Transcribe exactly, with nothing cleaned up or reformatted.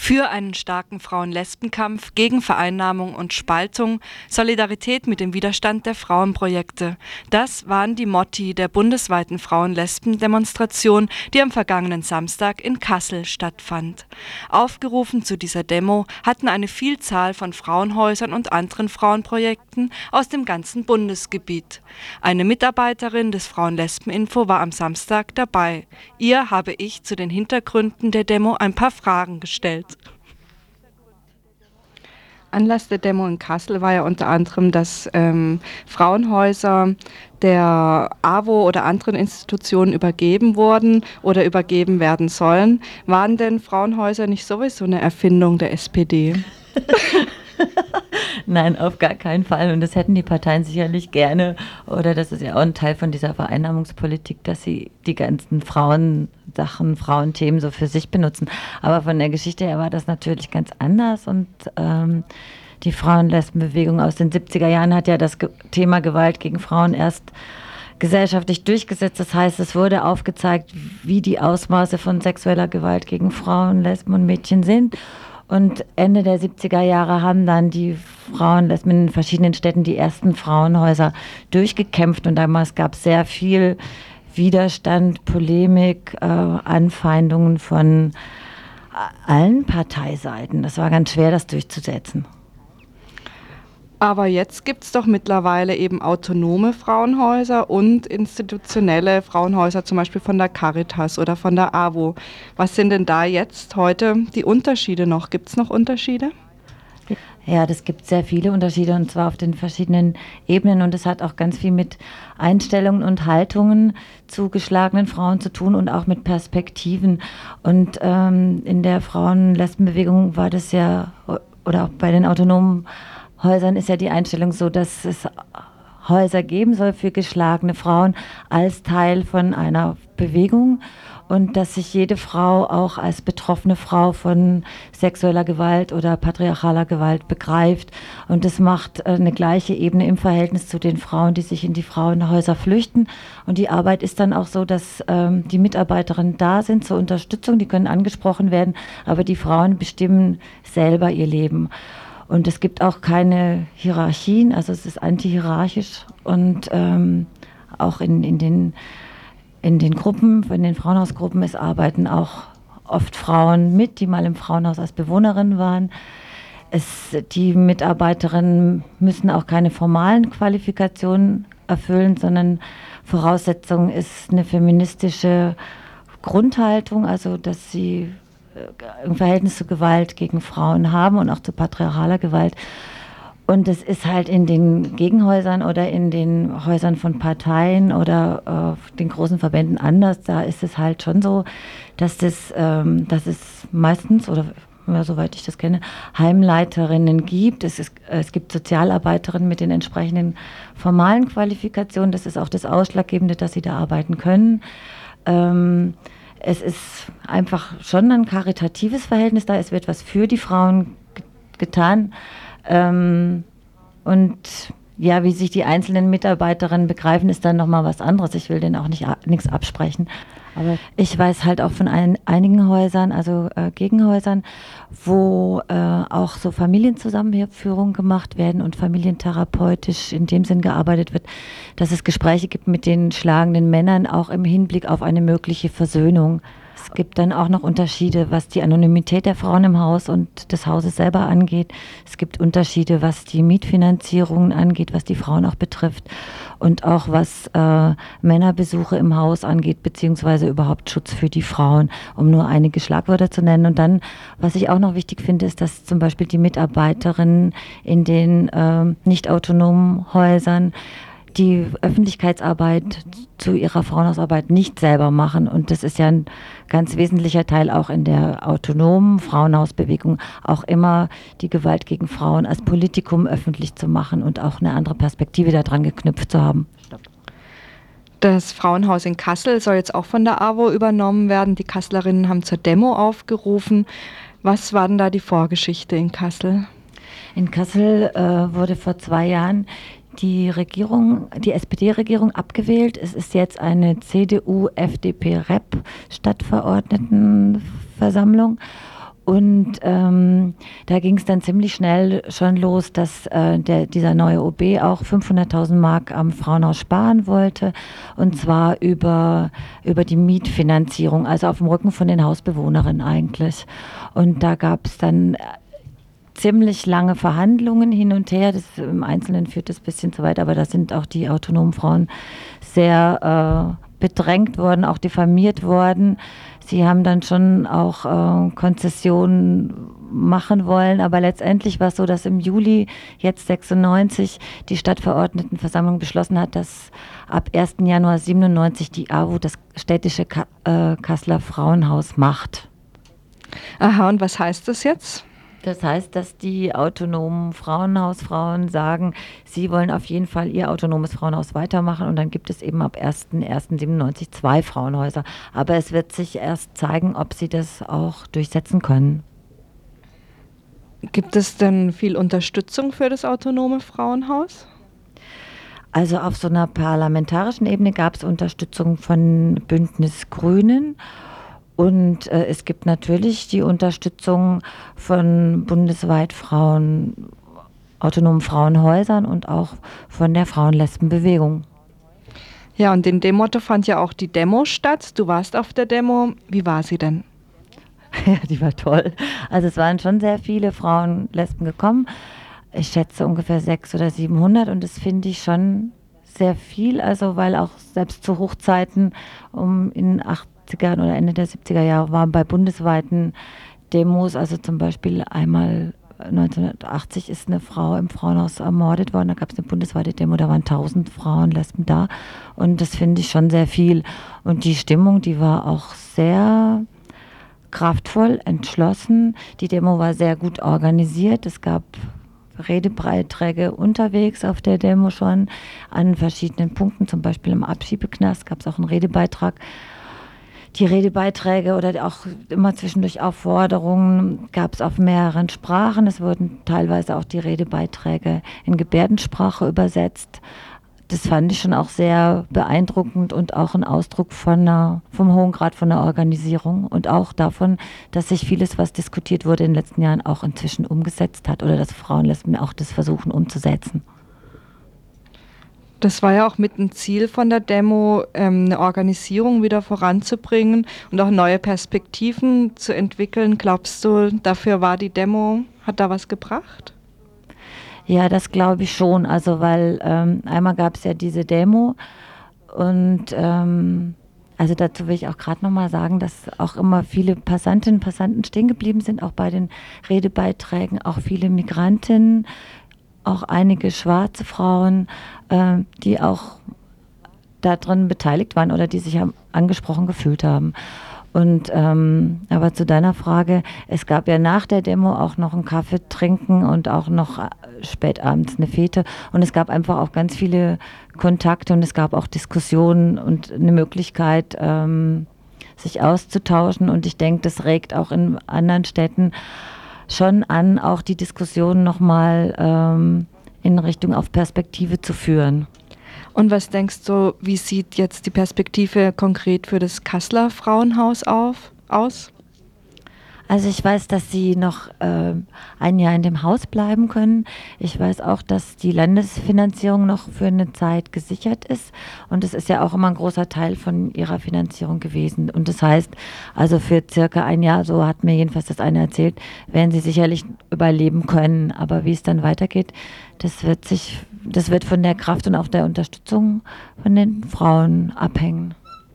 Für einen starken Frauen-Lesben-Kampf gegen Vereinnahmung und Spaltung, Solidarität mit dem Widerstand der Frauenprojekte. Das waren die Motti der bundesweiten Frauen-Lesben-Demonstration, die am vergangenen Samstag in Kassel stattfand. Aufgerufen zu dieser Demo hatten eine Vielzahl von Frauenhäusern und anderen Frauenprojekten aus dem ganzen Bundesgebiet. Eine Mitarbeiterin des Frauen-Lesben-Info war am Samstag dabei. Ihr habe ich zu den Hintergründen der Demo ein paar Fragen gestellt. Anlass der Demo in Kassel war ja unter anderem, dass ähm, Frauenhäuser der A W O oder anderen Institutionen übergeben wurden oder übergeben werden sollen. Waren denn Frauenhäuser nicht sowieso eine Erfindung der S P D? Nein, auf gar keinen Fall. Und das hätten die Parteien sicherlich gerne. Oder das ist ja auch ein Teil von dieser Vereinnahmungspolitik, dass sie die ganzen Frauensachen, Frauenthemen so für sich benutzen. Aber von der Geschichte her war das natürlich ganz anders. Und ähm, die Frauen-Lesben-Bewegung aus den siebziger Jahren hat ja das Ge- Thema Gewalt gegen Frauen erst gesellschaftlich durchgesetzt. Das heißt, es wurde aufgezeigt, wie die Ausmaße von sexueller Gewalt gegen Frauen, Lesben und Mädchen sind. Und Ende der siebziger Jahre haben dann die Frauen, Lesben in verschiedenen Städten die ersten Frauenhäuser durchgekämpft. Und damals gab es sehr viel Widerstand, Polemik, äh, Anfeindungen von allen Parteiseiten. Das war ganz schwer, das durchzusetzen. Aber jetzt gibt es doch mittlerweile eben autonome Frauenhäuser und institutionelle Frauenhäuser, zum Beispiel von der Caritas oder von der A W O. Was sind denn da jetzt heute die Unterschiede noch? Gibt es noch Unterschiede? Ja, das gibt sehr viele Unterschiede und zwar auf den verschiedenen Ebenen und es hat auch ganz viel mit Einstellungen und Haltungen zu geschlagenen Frauen zu tun und auch mit Perspektiven. Und ähm, in der Frauen-Lesben-Bewegung war das ja, oder auch bei den autonomen Häusern ist ja die Einstellung so, dass es Häuser geben soll für geschlagene Frauen als Teil von einer Bewegung und dass sich jede Frau auch als betroffene Frau von sexueller Gewalt oder patriarchaler Gewalt begreift. Und das macht eine gleiche Ebene im Verhältnis zu den Frauen, die sich in die Frauenhäuser flüchten. Und die Arbeit ist dann auch so, dass ähm, die Mitarbeiterinnen da sind zur Unterstützung, die können angesprochen werden, aber die Frauen bestimmen selber ihr Leben. Und es gibt auch keine Hierarchien, also es ist antihierarchisch und ähm, auch in, in, den, in den Gruppen, in den Frauenhausgruppen, es arbeiten auch oft Frauen mit, die mal im Frauenhaus als Bewohnerin waren. Es, die Mitarbeiterinnen müssen auch keine formalen Qualifikationen erfüllen, sondern Voraussetzung ist eine feministische Grundhaltung, also dass sie im Verhältnis zu Gewalt gegen Frauen haben und auch zu patriarchaler Gewalt. Und es ist halt in den Gegenhäusern oder in den Häusern von Parteien oder äh, den großen Verbänden anders. Da ist es halt schon so, dass, das, ähm, dass es meistens, oder ja, soweit ich das kenne, Heimleiterinnen gibt. Es, ist, es gibt Sozialarbeiterinnen mit den entsprechenden formalen Qualifikationen. Das ist auch das Ausschlaggebende, dass sie da arbeiten können. Ähm, Es ist einfach schon ein karitatives Verhältnis da. Es wird was für die Frauen g- getan. Ähm, und ja, wie sich die einzelnen Mitarbeiterinnen begreifen, ist dann nochmal was anderes. Ich will denen auch nicht nichts absprechen. Aber ich weiß halt auch von ein, einigen Häusern, also äh, Gegenhäusern, wo äh, auch so Familienzusammenführungen gemacht werden und familientherapeutisch in dem Sinn gearbeitet wird, dass es Gespräche gibt mit den schlagenden Männern, auch im Hinblick auf eine mögliche Versöhnung. Es gibt dann auch noch Unterschiede, was die Anonymität der Frauen im Haus und des Hauses selber angeht. Es gibt Unterschiede, was die Mietfinanzierungen angeht, was die Frauen auch betrifft und auch was äh, Männerbesuche im Haus angeht, beziehungsweise überhaupt Schutz für die Frauen, um nur einige Schlagwörter zu nennen. Und dann, was ich auch noch wichtig finde, ist, dass zum Beispiel die Mitarbeiterinnen in den äh, nicht autonomen Häusern die Öffentlichkeitsarbeit zu ihrer Frauenhausarbeit nicht selber machen. Und das ist ja ein ganz wesentlicher Teil auch in der autonomen Frauenhausbewegung, auch immer die Gewalt gegen Frauen als Politikum öffentlich zu machen und auch eine andere Perspektive daran geknüpft zu haben. Das Frauenhaus in Kassel soll jetzt auch von der A W O übernommen werden. Die Kasslerinnen haben zur Demo aufgerufen. Was war denn da die Vorgeschichte in Kassel? In Kassel äh, wurde vor zwei Jahren die Regierung, die S P D-Regierung abgewählt. Es ist jetzt eine C D U F D P-R E P-Stadtverordnetenversammlung Und ähm, da ging es dann ziemlich schnell schon los, dass äh, der, dieser neue O B auch fünfhunderttausend Mark am Frauenhaus sparen wollte. Und zwar über, über die Mietfinanzierung, also auf dem Rücken von den Hausbewohnerinnen eigentlich. Und da gab es dann ziemlich lange Verhandlungen hin und her. Das, im Einzelnen führt das ein bisschen zu weit, aber da sind auch die autonomen Frauen sehr äh, bedrängt worden, auch diffamiert worden. Sie haben dann schon auch äh, Konzessionen machen wollen, aber letztendlich war es so, dass im Juli jetzt sechsundneunzig die Stadtverordnetenversammlung beschlossen hat, dass ab ersten Januar siebenundneunzig die A W O das städtische Ka äh, Kasseler Frauenhaus macht. Aha, und was heißt das jetzt? Das heißt, dass die autonomen Frauenhausfrauen sagen, sie wollen auf jeden Fall ihr autonomes Frauenhaus weitermachen und dann gibt es eben ab ersten ersten siebenundneunzig zwei Frauenhäuser. Aber es wird sich erst zeigen, ob sie das auch durchsetzen können. Gibt es denn viel Unterstützung für das autonome Frauenhaus? Also auf so einer parlamentarischen Ebene gab es Unterstützung von Bündnis Grünen. Und äh, es gibt natürlich die Unterstützung von bundesweit Frauen, autonomen Frauenhäusern und auch von der Frauen-Lesben-Bewegung. Ja, und in dem Motto fand ja auch die Demo statt. Du warst auf der Demo. Wie war sie denn? Ja, die war toll. Also es waren schon sehr viele Frauen, Lesben gekommen. Ich schätze ungefähr sechshundert oder siebenhundert und das finde ich schon sehr viel. Also weil auch selbst zu Hochzeiten um in achtzigern oder Ende der siebziger Jahre waren bei bundesweiten Demos, also zum Beispiel einmal neunzehnhundertachtzig ist eine Frau im Frauenhaus ermordet worden, da gab es eine bundesweite Demo, da waren tausend Frauen, Lesben da und das finde ich schon sehr viel. Und die Stimmung, die war auch sehr kraftvoll, entschlossen. Die Demo war sehr gut organisiert, es gab Redebeiträge unterwegs auf der Demo schon an verschiedenen Punkten, zum Beispiel im Abschiebeknast gab es auch einen Redebeitrag. Die Redebeiträge oder auch immer zwischendurch Aufforderungen gab es auf mehreren Sprachen. Es wurden teilweise auch die Redebeiträge in Gebärdensprache übersetzt. Das fand ich schon auch sehr beeindruckend und auch ein Ausdruck von einer, vom hohen Grad von der Organisierung und auch davon, dass sich vieles, was diskutiert wurde in den letzten Jahren, auch inzwischen umgesetzt hat oder dass Frauen Lesben auch das versuchen umzusetzen. Das war ja auch mit dem Ziel von der Demo, ähm, eine Organisierung wieder voranzubringen und auch neue Perspektiven zu entwickeln. Glaubst du, dafür war die Demo, hat da was gebracht? Ja, das glaube ich schon. Also weil ähm, einmal gab es ja diese Demo und ähm, also dazu will ich auch gerade nochmal sagen, dass auch immer viele Passantinnen und Passanten stehen geblieben sind, auch bei den Redebeiträgen, auch viele Migrantinnen, auch einige schwarze Frauen, äh, die auch daran beteiligt waren oder die sich angesprochen gefühlt haben. Und ähm, aber zu deiner Frage, es gab ja nach der Demo auch noch einen Kaffee trinken und auch noch äh, spät abends eine Fete und es gab einfach auch ganz viele Kontakte und es gab auch Diskussionen und eine Möglichkeit, ähm, sich auszutauschen und ich denke, das regt auch in anderen Städten schon an, auch die Diskussion nochmal ähm, in Richtung auf Perspektive zu führen. Und was denkst du, wie sieht jetzt die Perspektive konkret für das Kasseler Frauenhaus auf, aus? Also ich weiß, dass sie noch äh, ein Jahr in dem Haus bleiben können. Ich weiß auch, dass die Landesfinanzierung noch für eine Zeit gesichert ist. Und es ist ja auch immer ein großer Teil von ihrer Finanzierung gewesen. Und das heißt, also für circa ein Jahr, so hat mir jedenfalls das eine erzählt, werden sie sicherlich überleben können. Aber wie es dann weitergeht, das wird sich, das wird von der Kraft und auch der Unterstützung von den Frauen abhängen.